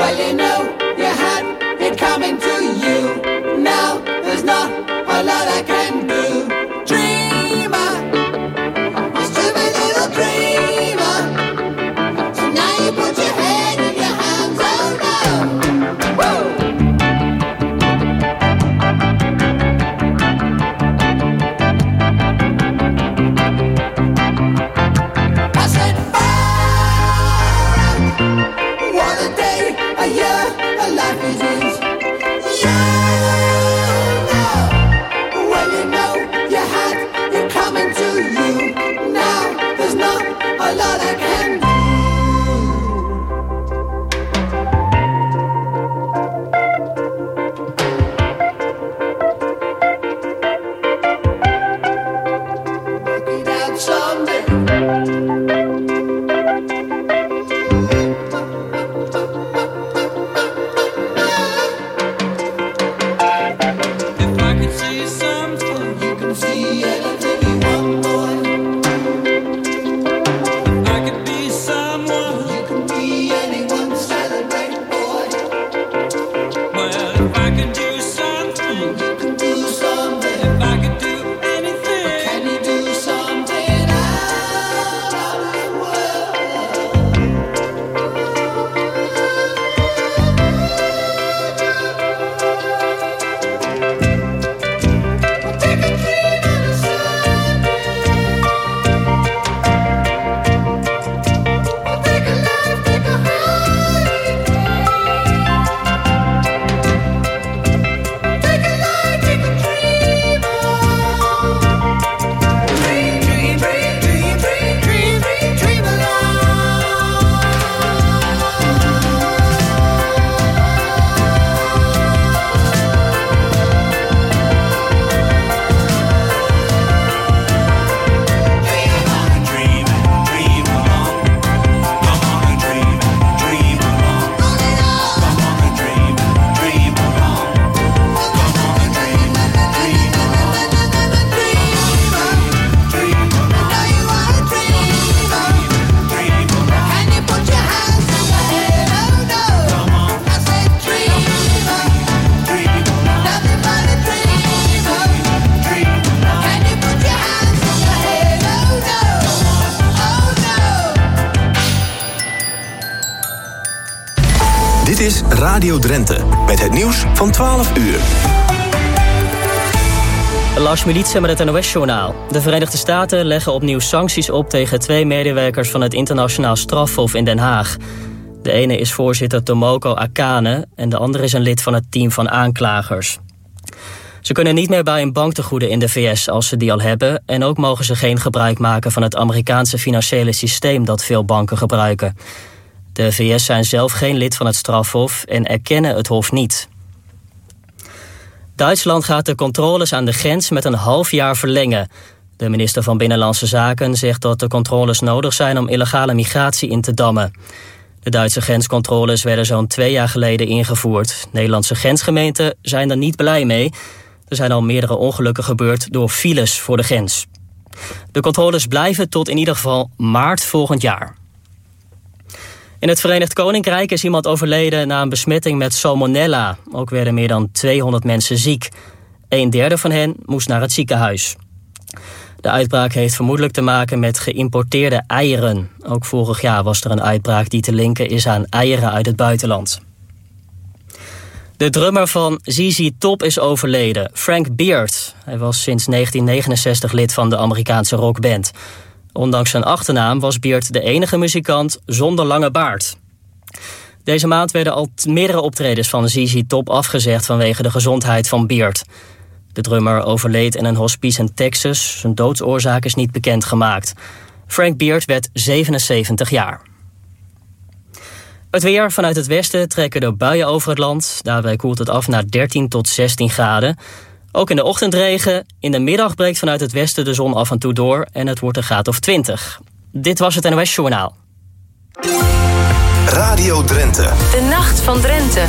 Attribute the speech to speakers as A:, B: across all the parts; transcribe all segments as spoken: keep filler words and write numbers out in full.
A: Well, you know, you had it coming to you. Now there's not a lot I can do. Dreamer, you stupid little dreamer. So now you put your head in your hands, oh no. Woo! I said, far out. What a day, a year, a life it is. Yeah, now. Well, you know, you had it coming to you. Now there's not a lot I can do. Work it out someday.
B: If I could see something,
A: You can see anything you want, boy.
B: if I could be someone,
A: You can be anyone, celebrate, boy.
B: well, if I could do something,
A: You can do something.
B: if I could do anything,
A: Can you do something out of this world? Take a dream on a Sunday. Take a life, take a holiday. Take a life, take a dream on. Dream, dream, dream, dream, dream, dream, dream, dream
C: Dream, dream along. Come on and dream, dream along. Come on and dream, dream along. Come on and dream, dream along. Dream along,
A: Now you are a dreamer.
C: dream along.
A: Can you put your hands in your head? Oh no.
C: Come on,
A: I said dreamer.
C: dream along,
A: Nothing but a dreamer.
C: dream along.
A: Can you put your hands in your head? Oh no. Oh no.
D: Dit is Radio Drenthe met het nieuws van twaalf uur.
E: Lars Militse met het N O S-journaal. De Verenigde Staten leggen opnieuw sancties op tegen twee medewerkers van het Internationaal Strafhof in Den Haag. De ene is voorzitter Tomoko Akane en de andere is een lid van het team van aanklagers. Ze kunnen niet meer bij een banktegoeden in de V S als ze die al hebben en ook mogen ze geen gebruik maken van het Amerikaanse financiële systeem dat veel banken gebruiken. De V S zijn zelf geen lid van het strafhof en erkennen het hof niet. Duitsland gaat de controles aan de grens met een half jaar verlengen. De minister van Binnenlandse Zaken zegt dat de controles nodig zijn om illegale migratie in te dammen. De Duitse grenscontroles werden zo'n twee jaar geleden ingevoerd. Nederlandse grensgemeenten zijn er niet blij mee. Er zijn al meerdere ongelukken gebeurd door files voor de grens. De controles blijven tot in ieder geval maart volgend jaar. In het Verenigd Koninkrijk is iemand overleden na een besmetting met salmonella. Ook werden meer dan tweehonderd mensen ziek. Een derde van hen moest naar het ziekenhuis. De uitbraak heeft vermoedelijk te maken met geïmporteerde eieren. Ook vorig jaar was er een uitbraak die te linken is aan eieren uit het buitenland. De drummer van Z Z Top is overleden, Frank Beard. Hij was sinds negentien negenenzestig lid van de Amerikaanse rockband. Ondanks zijn achternaam was Beard de enige muzikant zonder lange baard. Deze maand werden al meerdere optredens van Z Z Top afgezegd vanwege de gezondheid van Beard. De drummer overleed in een hospice in Texas. Zijn doodsoorzaak is niet bekendgemaakt. Frank Beard werd zevenenzeventig jaar. Het weer: vanuit het westen trekken er buien over het land. Daarbij koelt het af naar dertien tot zestien graden. Ook in de ochtend regen. In de middag breekt vanuit het westen de zon af en toe door en het wordt een graad of twintig. Dit was het N O S-journaal.
D: Radio Drenthe.
F: De nacht van Drenthe.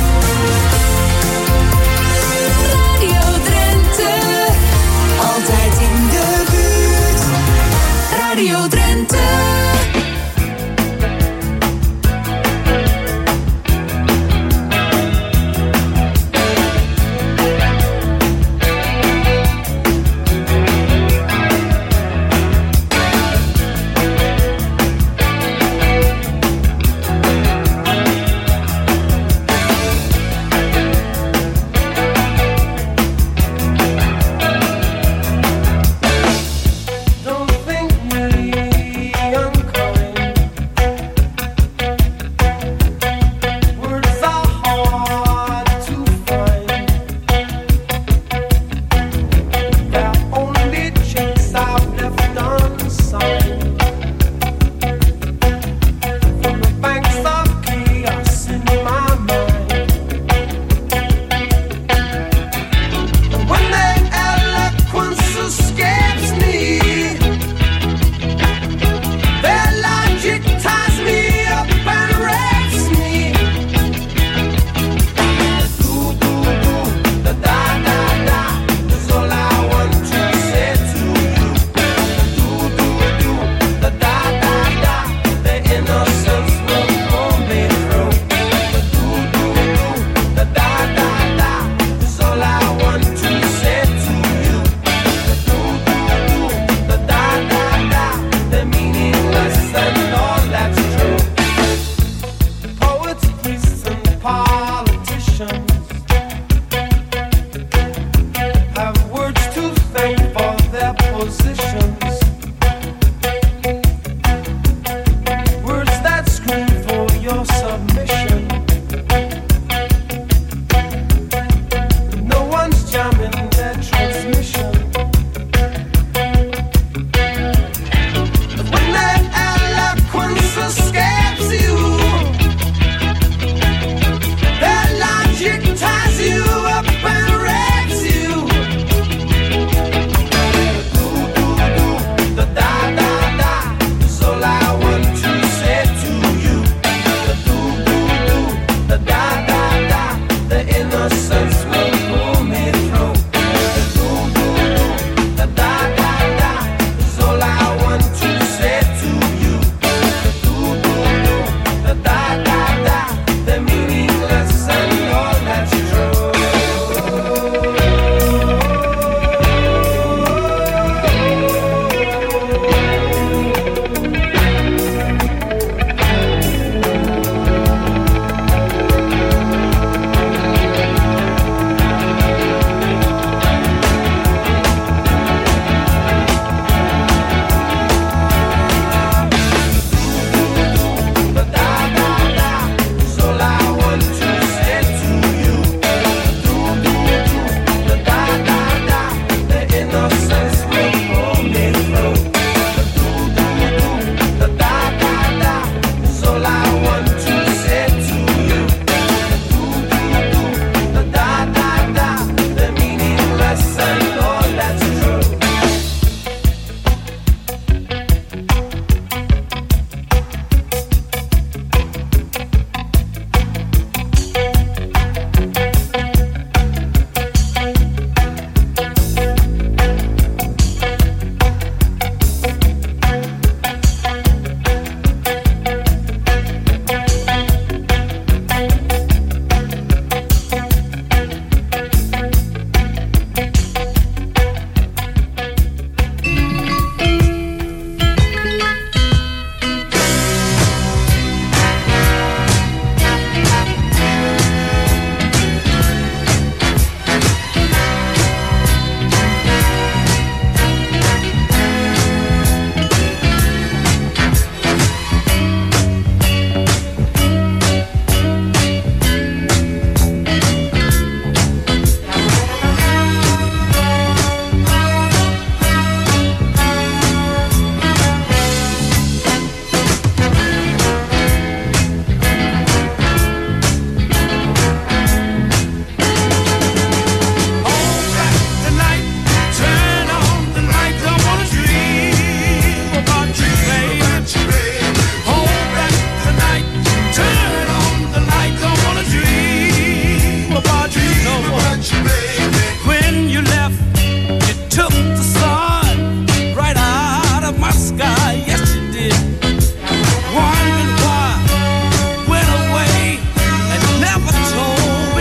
G: Radio Drenthe, altijd in de buurt. Radio Drenthe.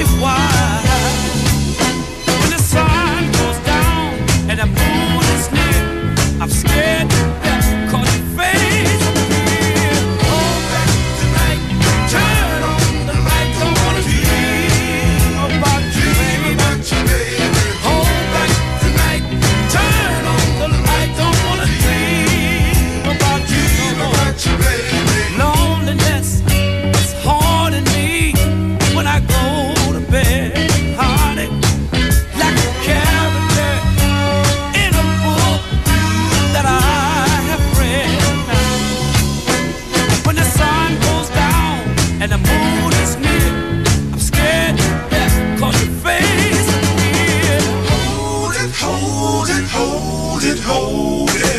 B: me why. When the sun goes down and the moon is near, I'm scared to death 'cause your face appears. Hold back tonight, turn on the light, don't wanna dream about you, baby. Hold back tonight, turn on the light, don't wanna dream about you no more. Loneliness is haunting me when I go to bed, honey, like a character in a book that I have read. When the sun goes down and the moon is near, I'm scared to death 'cause your face is here.
C: Hold it, hold it, hold it, hold it.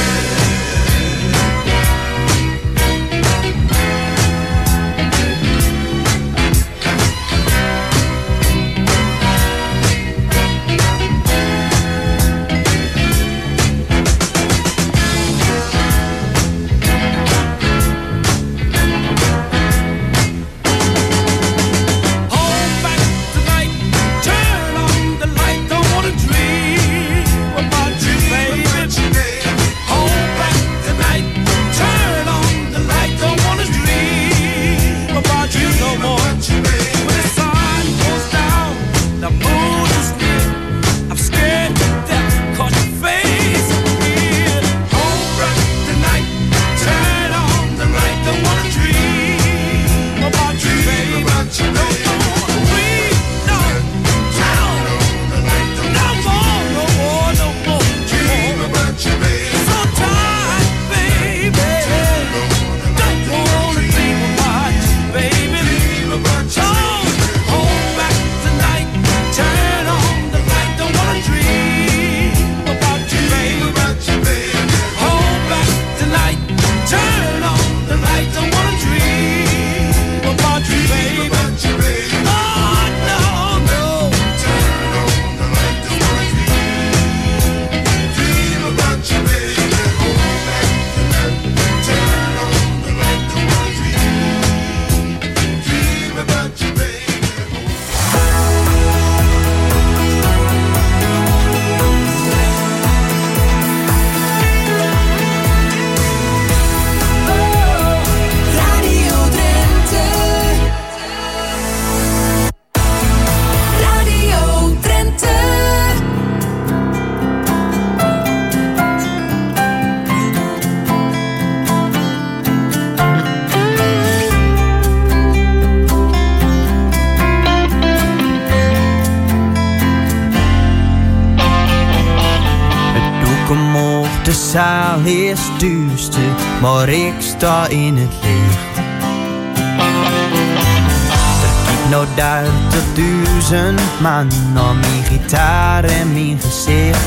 B: Hold back tonight, turn on the light, don't wanna dream about you, baby. Hold back tonight, turn on the light, don't wanna dream about you no more. When the sun goes down, the moon is near, I'm scared to death 'cause your face is here. Hold back tonight, turn on the light, don't wanna dream about you, baby. No more, we don't down. No more, no more, no more. Dream about you, baby. So tired, baby. Don't wanna dream about you, baby. Oh, hold back tonight, turn on the light, don't wanna dream about you, baby. Hold back tonight, turn on the light, don't wanna dream about you, baby. Oh, no, no. Turn on the light, don't wanna dream. Dream about you, baby. Hold back tonight, turn on the light, don't wanna dream. Dream about you, baby.
G: Radio Drenthe. Radio Drenthe.
F: Het doek omhoog, de zaal is duister, maar ik sta in het licht. Er kijkt nou duizend man naar mijn gitaar en mijn gezicht.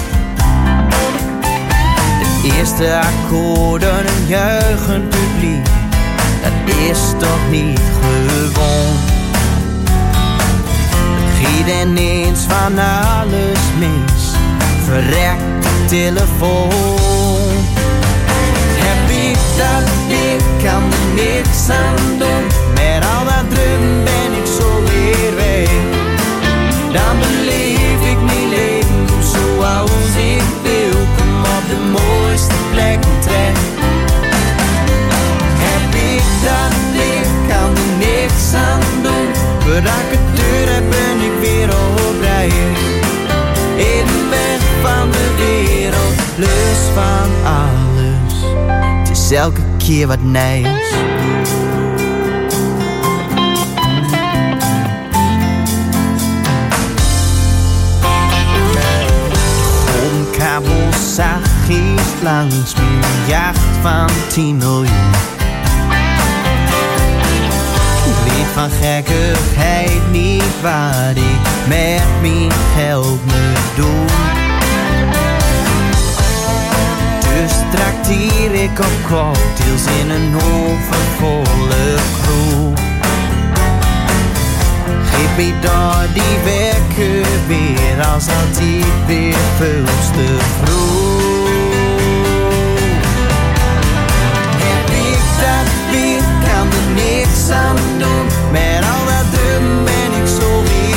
F: De eerste akkoorden, een juichend publiek, dat is toch niet gewoon. Giet ineens van alles mis, verrekt de telefoon. Heb ik dat, ik kan er niks aan doen. Met al dat druk ben ik zo weer weg. Dan beleef ik mijn leven zoals ik wil. Kom op de mooiste plek terecht. Heb ik dat, ik kan er niks aan doen. Voordat ik het deur heb ben ik weer op reis. Even weg van de wereld, lus van alles. Het is elke keer wat nice. Goldenkabels zachtjes langs mijn jacht van tien miljoen. Weet van gekkigheid niet wat ik met mijn geld moet doen. Dus trakteer ik op cocktails in een overvolle kroeg. Geef me daar die wekker weer als altijd weer veel te vroeg. Heb ik dat weer, kan er niks aan doen. Met al dat drum ben ik zo weer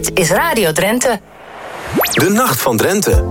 G: Dit is Radio Drenthe.
D: De Nacht van Drenthe.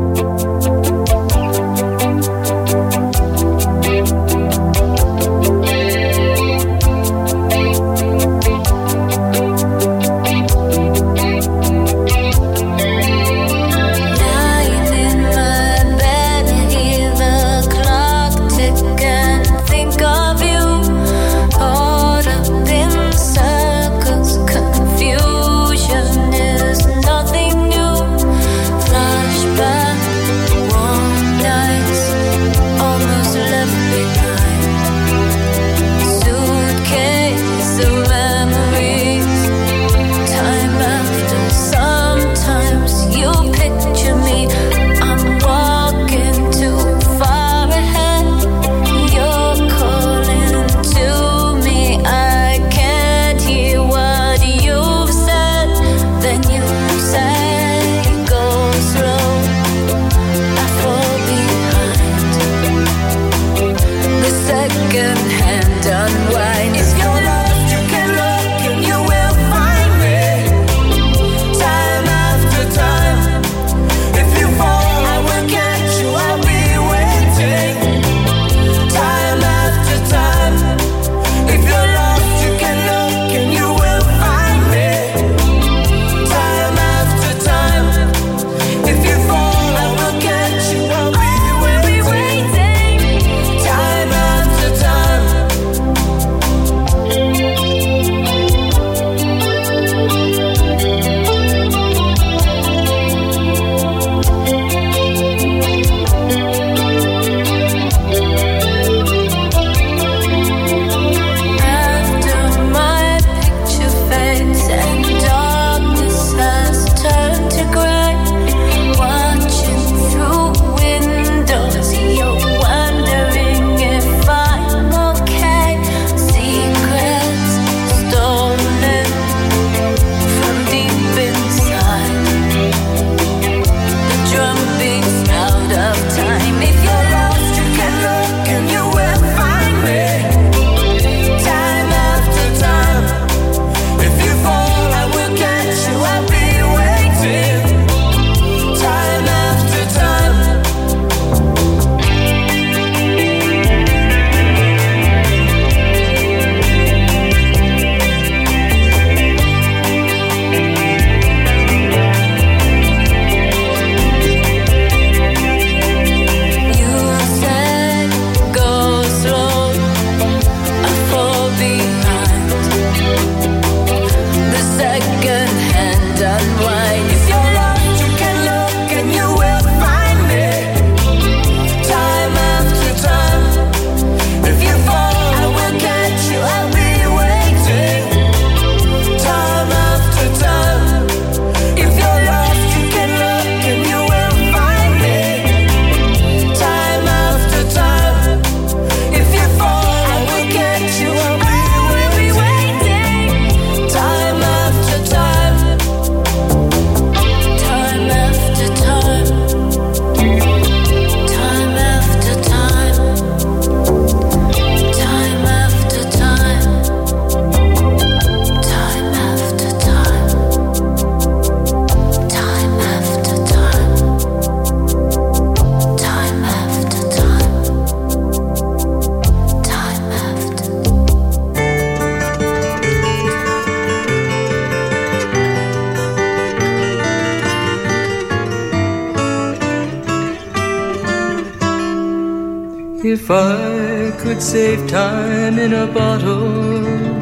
H: If I could save time in a bottle,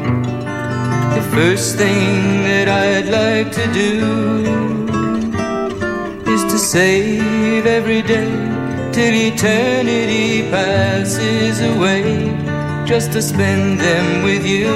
H: the first thing that I'd like to do is to save every day till eternity passes away, just to spend them with you.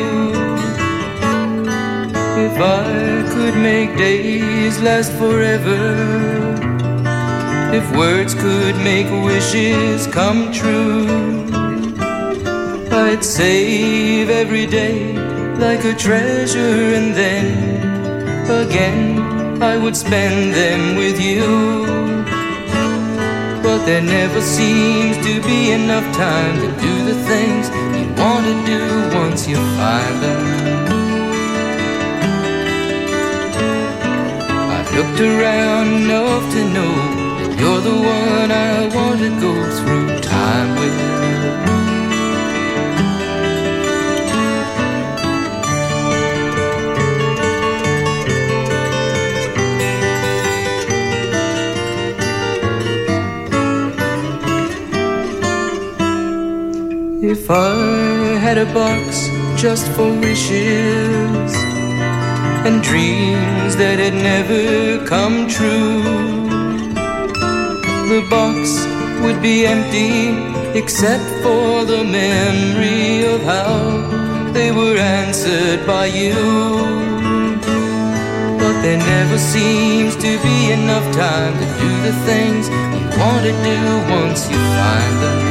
H: If I could make days last forever, if words could make wishes come true, I'd save every day like a treasure, and then again I would spend them with you. But there never seems to be enough time to do the things you want to do once you find them. looked around enough to know you're the one I want to go through time with. If I had a box just for wishes and dreams that had never come true, the box would be empty except for the memory of how they were answered by you. But there never seems to be enough time to do the things you want to do once you find them.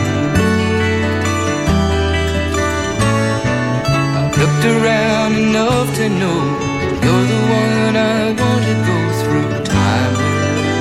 H: Looked around enough to know you're the one I want to go through time with.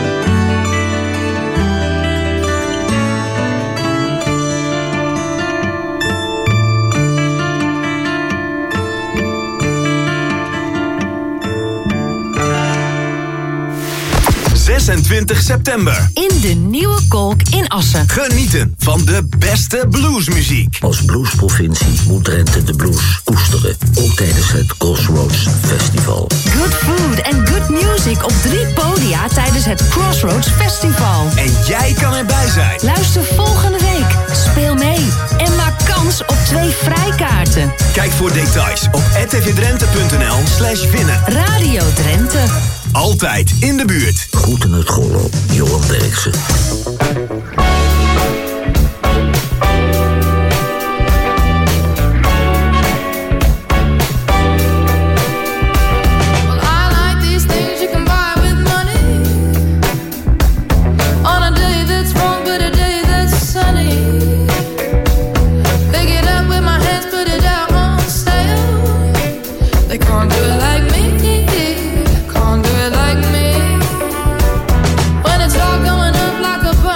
D: zesentwintig september.
I: In de Nieuwe Kolk in Assen.
D: Genieten van de beste bluesmuziek.
J: Als bluesprovincie moet Drenthe de blues koesteren. Ook tijdens het Crossroads Festival.
I: Good food en good music op drie podia tijdens het Crossroads Festival.
D: En jij kan erbij zijn.
I: Luister volgende week. Speel mee. En maak kans op twee vrijkaarten.
D: Kijk voor details op r t v drenthe punt n l slash winnen.
I: Radio Drenthe.
D: Altijd in de buurt.
J: Groeten het Gollo, Johan Derksen.
K: When it's all going up like a bird.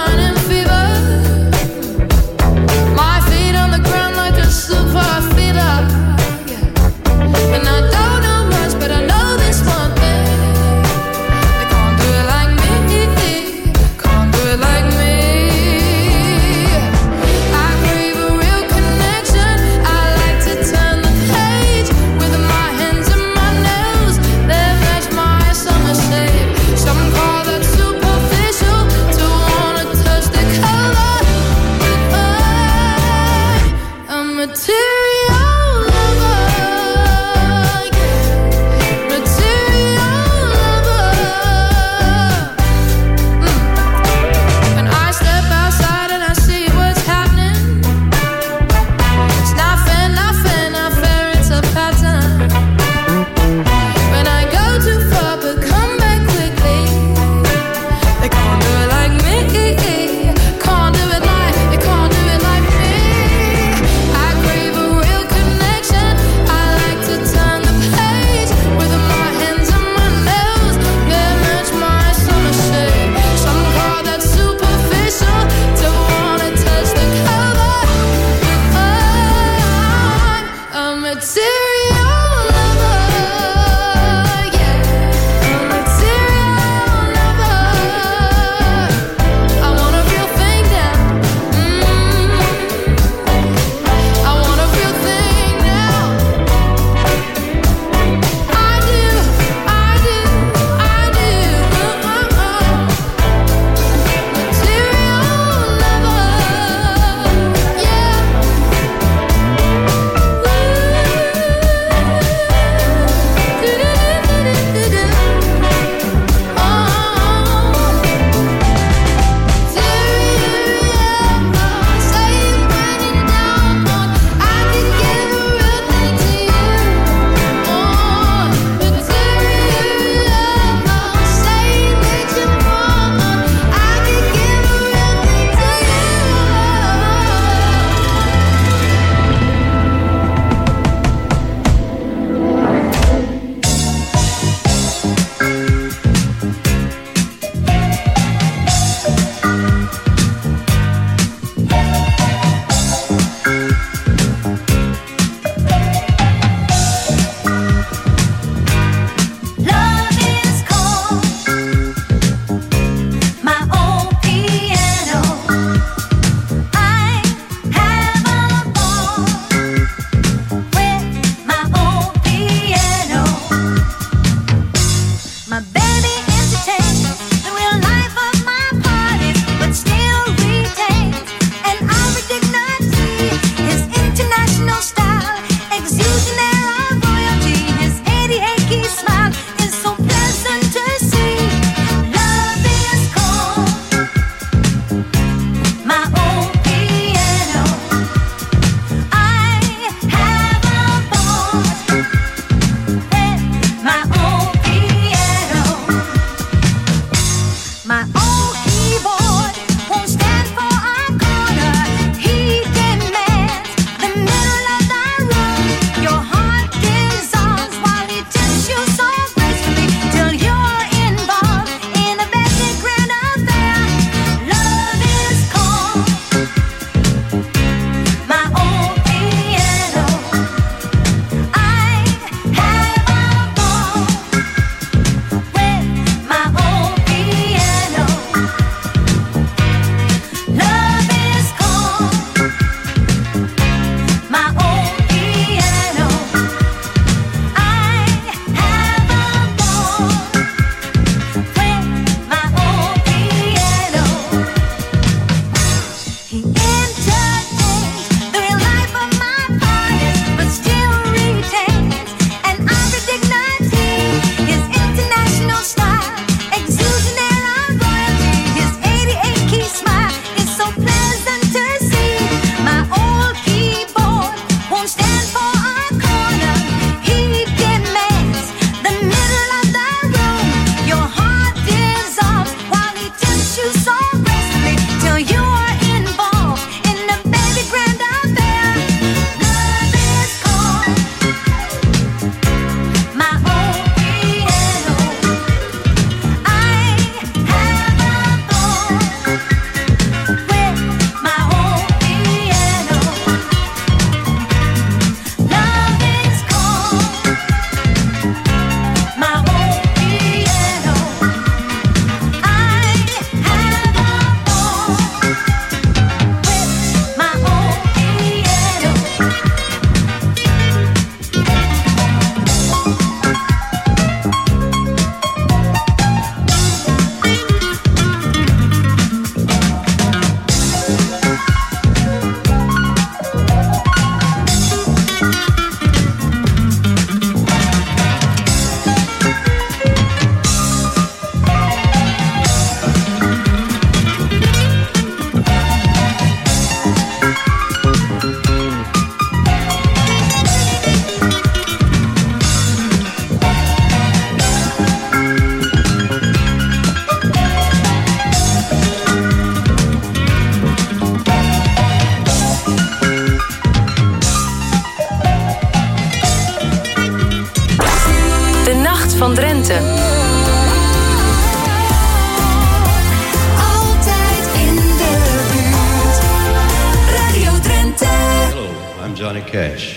G: Altijd in de buurt. Radio Drenthe.
K: Hello, I'm Johnny Cash.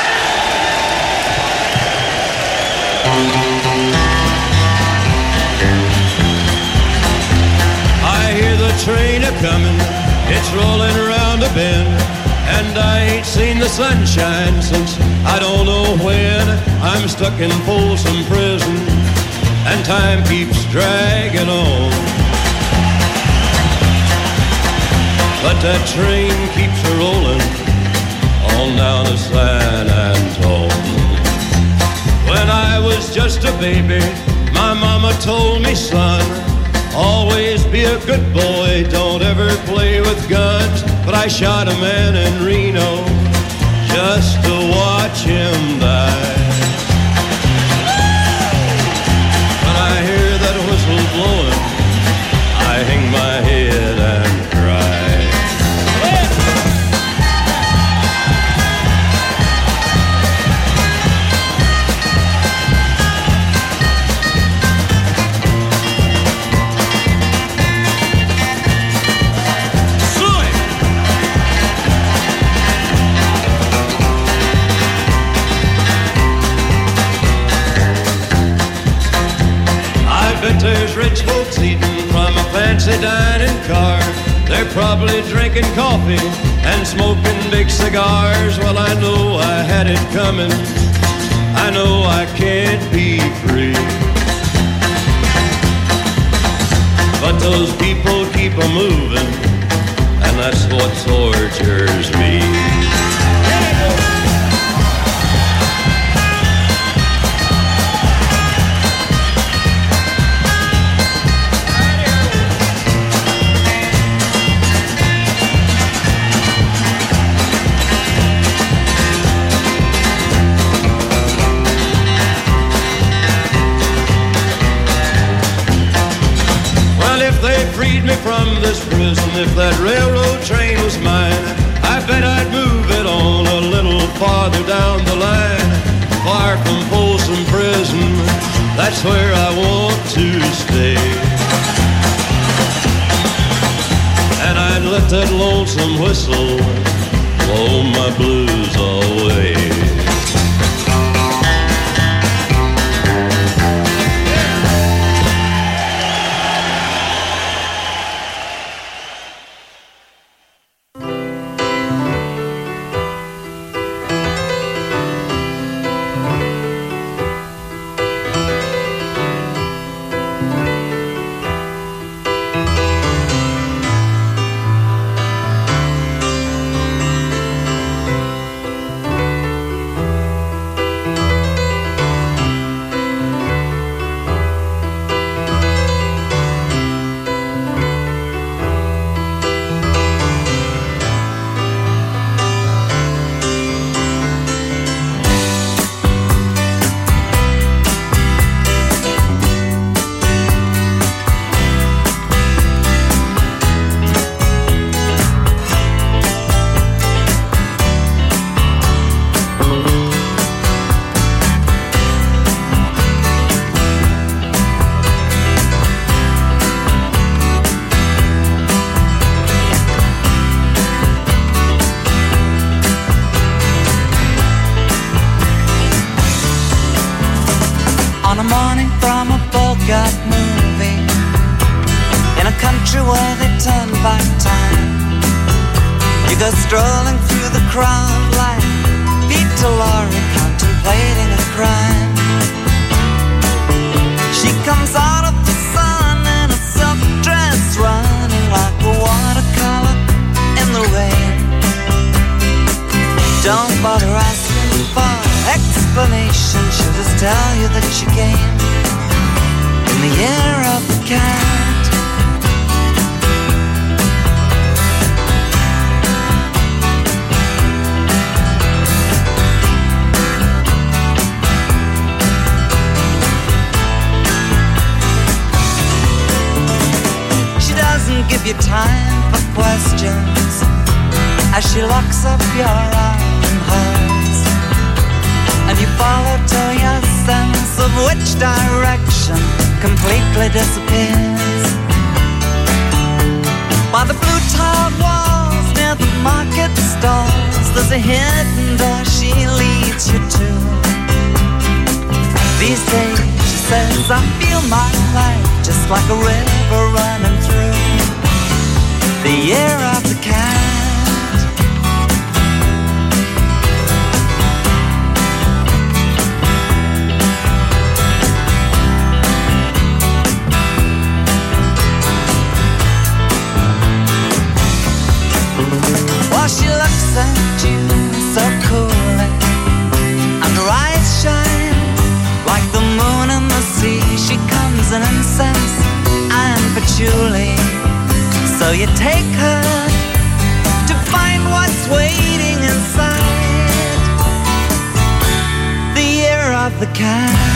K: I hear the train a-comin', it's rolling around a bend, and I ain't seen the sunshine since I don't know when. I'm stuck in Folsom Prison, and time keeps dragging on. But that train keeps a-rolling on down to San Antone. When I was just a baby, my mama told me, son, always be a good boy, don't ever play with guns. But I shot a man in Reno just to watch him die. When I hear that whistle blowing, I hang my head and cry. There's rich folks eating from a fancy dining car. They're probably drinking coffee and smoking big cigars. Well, I know I had it coming. I know I can't be free. But those people keep a-moving, and that's what tortures me. Freed me from this prison. If that railroad train was mine, I bet I'd move it on a little farther down the line. Far from Folsom Prison, that's where I want to stay. And I'd let that lonesome whistle blow my blues away.
F: On a morning from a Bogart movie, in a country where they turn back time, you go strolling through the crowd like Peter Lorre contemplating a crime. She comes out of the sun in a silk dress, running like a watercolor in the rain. Don't bother asking for explanation, she'll just tell you that she came in the year of the cat. She doesn't give you time for questions as she locks up your arm in hers, and you follow to your sense regardless of which direction, completely disappears. By the blue tiled walls near the market stalls, there's a hidden door she leads you to. These days, she says, I feel my life just like a river running through the year of the cat. While she looks at you so coolly, and her eyes shine like the moon in the sea. She comes in incense and patchouli. So you take her to find what's waiting inside the year of the cat.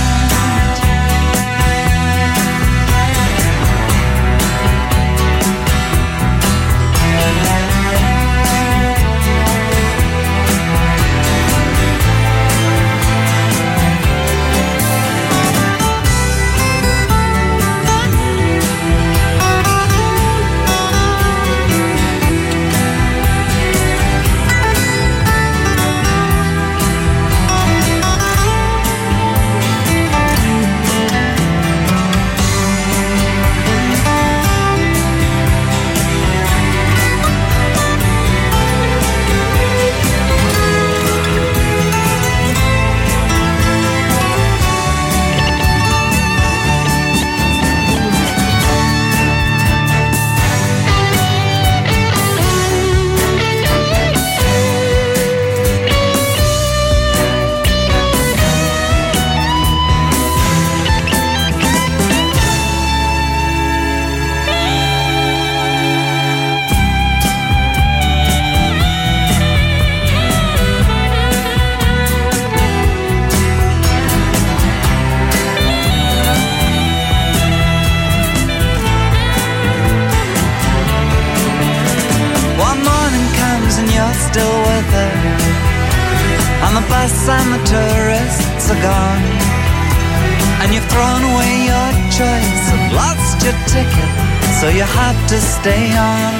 F: And the tourists are gone, and you've thrown away your choice and lost your ticket, so you have to stay on.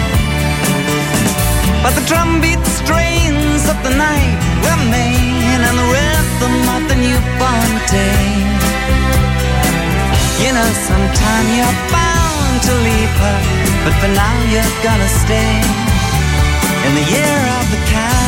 F: But the drumbeat strains of the night remain, and the rhythm of the newborn day. You know, sometime you're bound to leave her, but for now you're gonna stay in the year of the cat.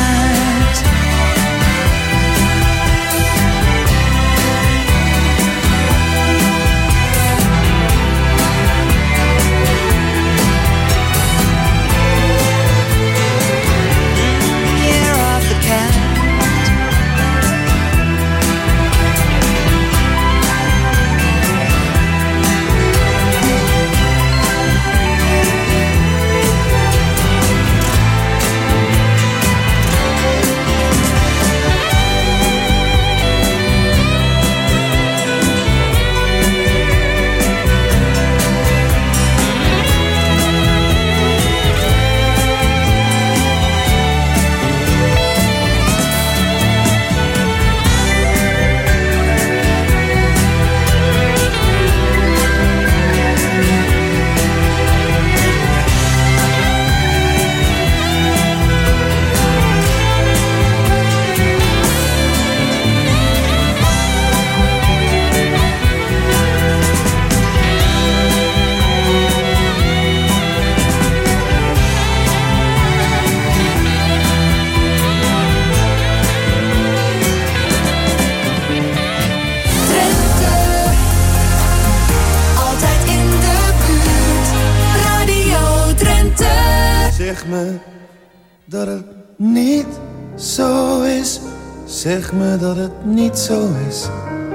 L: Zeg me dat het niet zo is. Zeg me dat het niet zo is.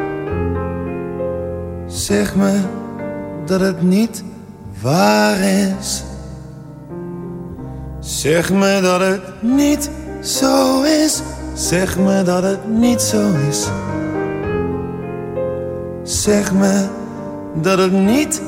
L: Zeg me dat het niet waar is. Zeg me dat het niet zo is. Zeg me dat het niet zo is. Zeg me dat het niet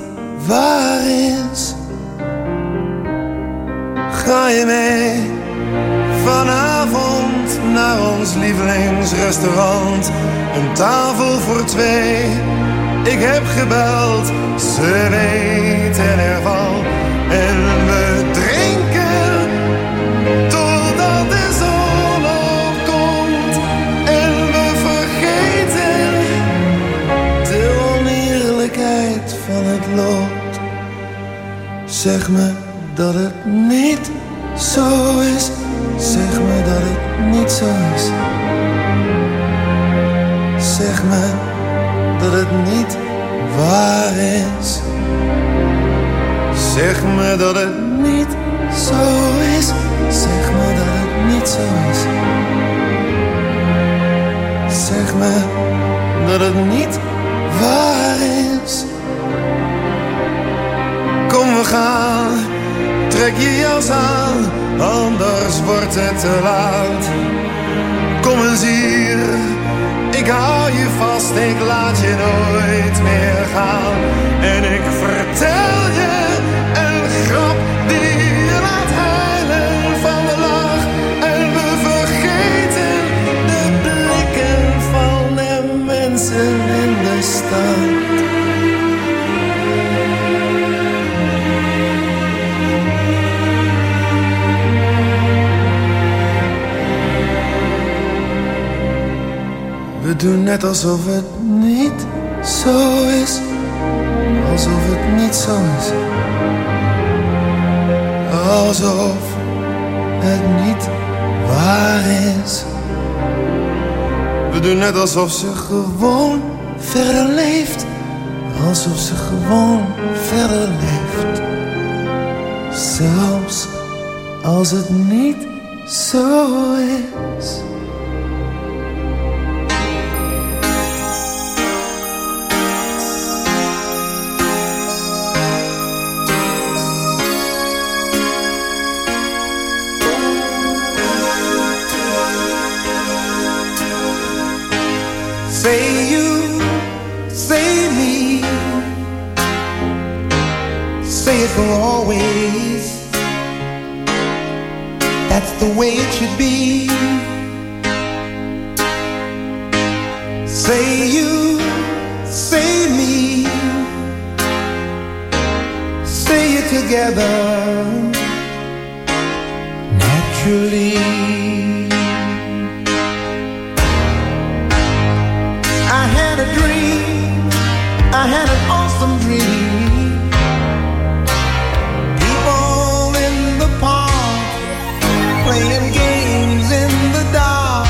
L: waar is. Ga je mee Vanavond naar ons lievelingsrestaurant. Een tafel voor twee. Ik heb gebeld, ze weten ervan. En we drinken totdat de zon opkomt. En we vergeten de oneerlijkheid van het lot. Zeg me dat het niet zo is. Zeg me dat het niet zo is. Zeg me dat het niet waar is. Zeg me dat het niet zo is. Zeg me dat het niet zo is. Zeg me dat het niet waar is. Kom, we gaan. Trek je jas aan, anders wordt het te laat. Kom eens hier, ik hou je vast, ik laat je nooit meer gaan. En ik vertel je een grap die je laat huilen van de lach. En we vergeten de blikken van de mensen in de stad. We doen net alsof het niet zo is. Alsof het niet zo is. Alsof het niet waar is. We doen net alsof ze gewoon verder leeft. Alsof ze gewoon verder leeft. Zelfs als het niet zo is.
F: Say you, say me, say it for always. That's the way it should be. Say you, say me, say it together, naturally. I had a dream, I had an awesome dream. People in the park, playing games in the dark.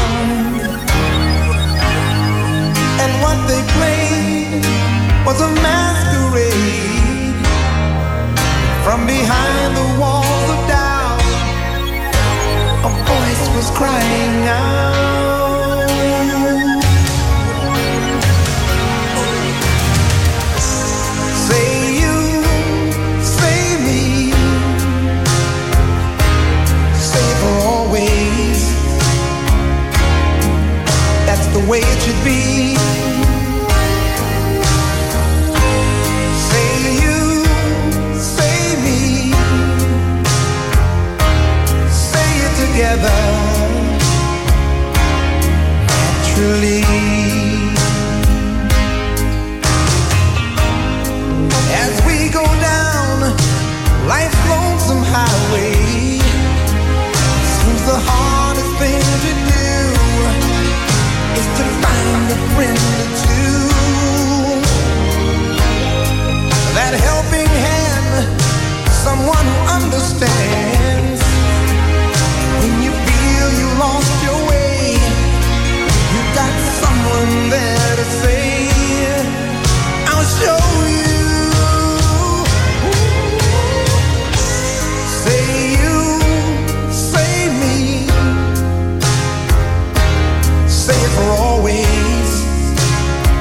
F: And what they played was a masquerade. From behind the walls of doubt, a voice was crying out. The way it should be. Say you, say me, say it together, naturally. As we go down life's lonesome highway, seems the hardest thing to do is to find a friend or two. That helping hand, someone who understands. When you feel you lost your way, you got someone there to say, I'll show you. Say you, say me, say it for always.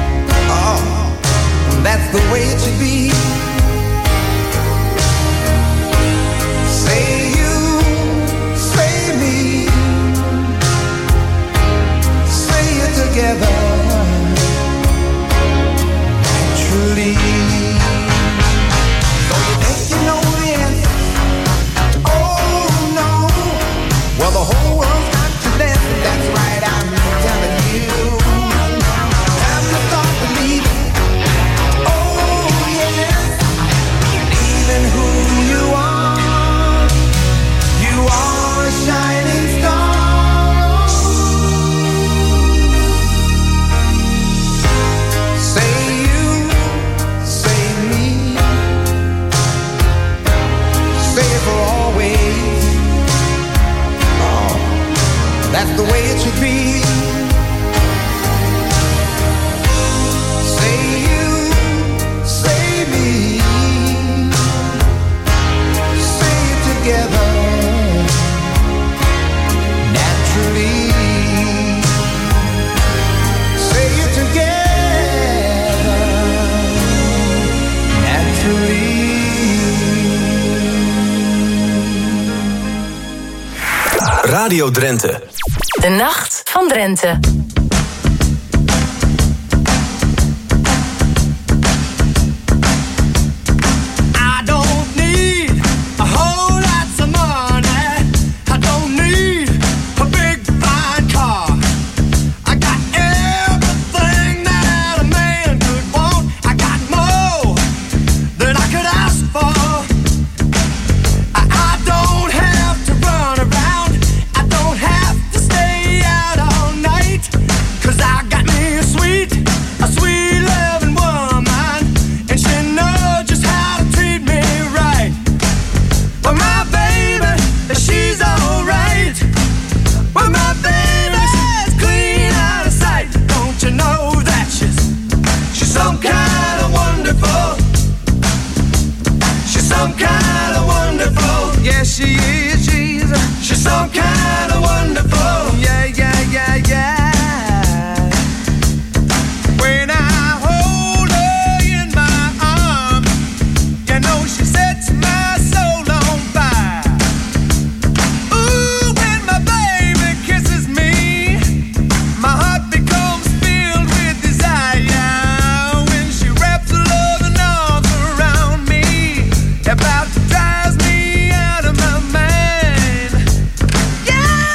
D: Radio Drenthe.
I: De Nacht van Drenthe.
M: About to drive me out of my mind. Yeah.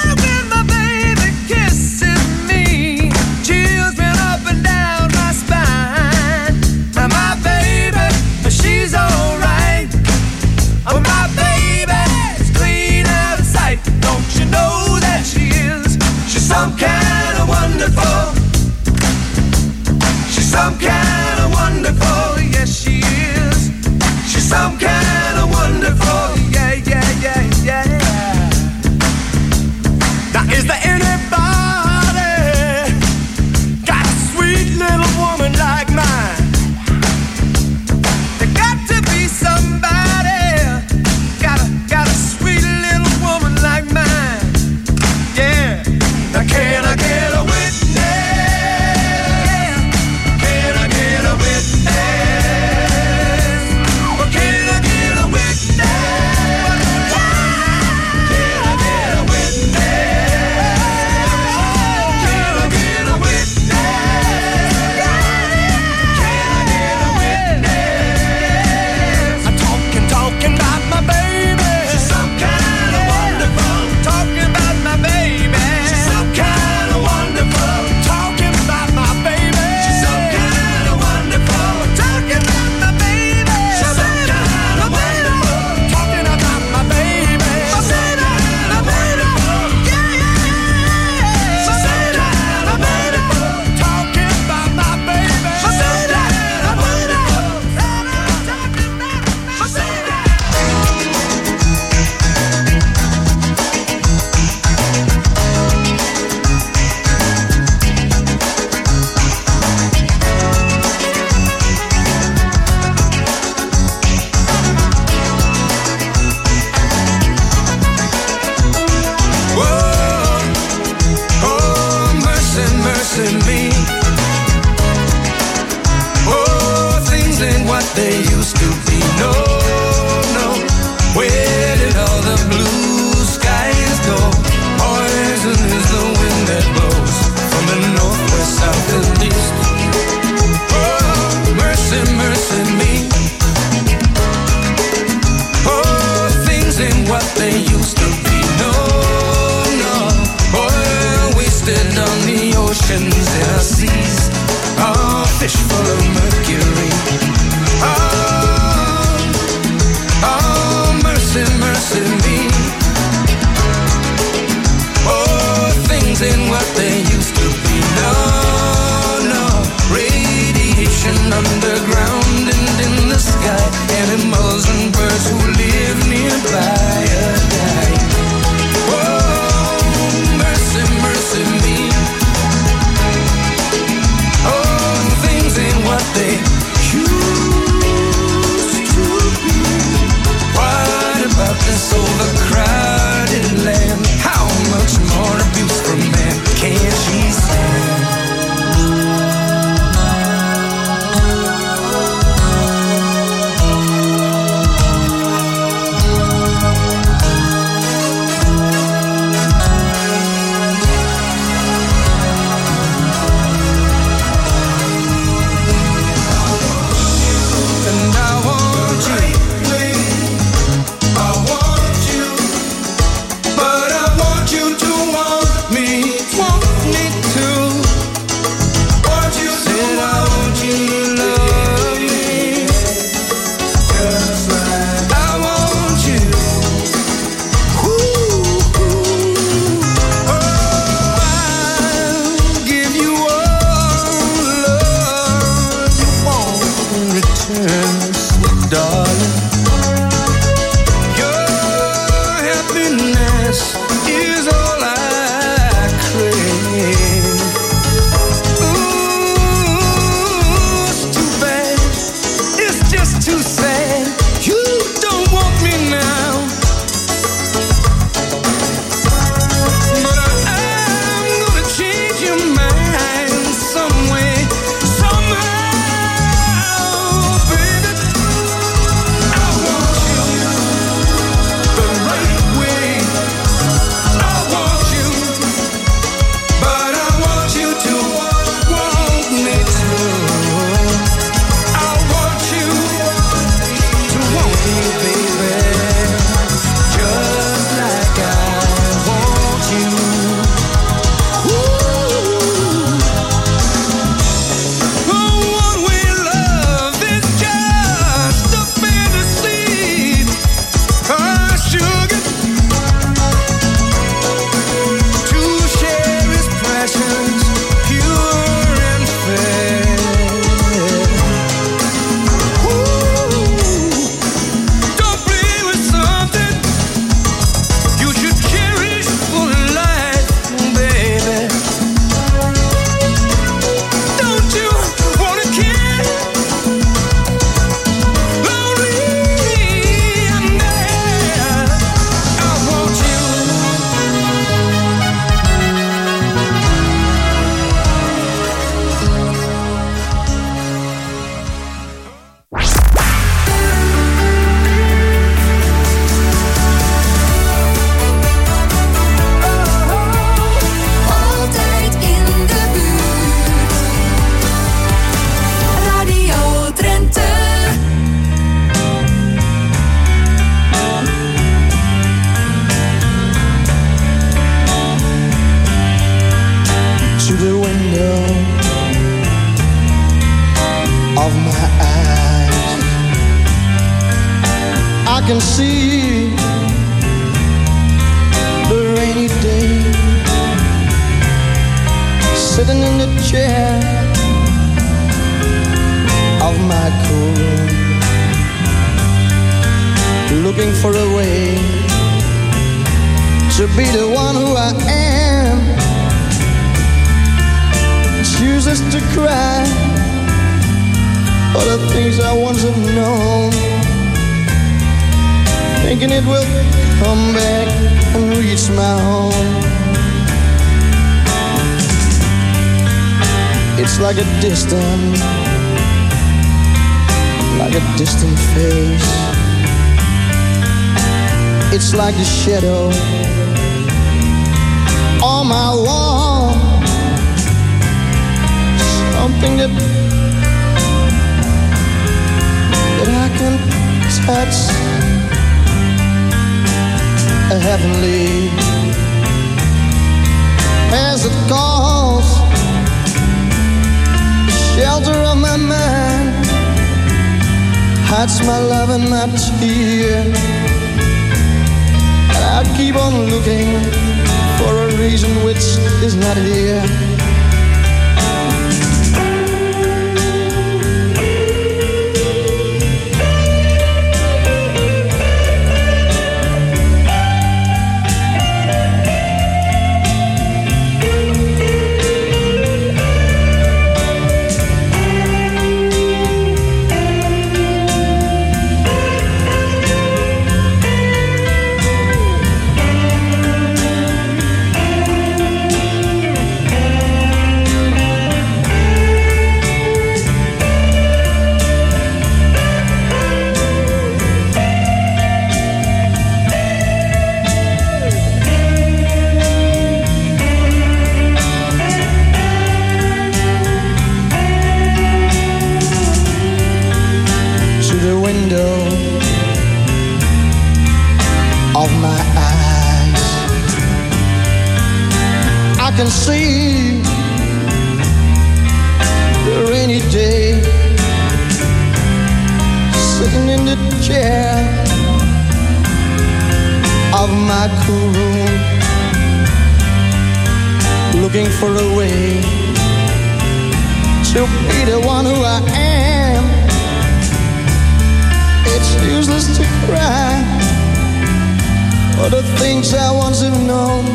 F: can see the rainy day, sitting in the chair of my cool room, looking for a way to be the one who I am. Chooses to cry for the things I once have known, thinking it will come back and reach my home. It's like a distant, like a distant face. It's like the shadow on my wall, something that that I can touch, a heavenly as it calls, shelter of my mind, hides my love and my tear. And I keep on looking for a reason which is not here. I can see the rainy day, sitting in the chair of my cool room, looking for a way to be the one who I am. It's useless to cry for the things I once have known,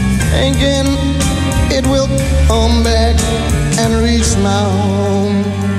F: thinking it will come back and reach my home.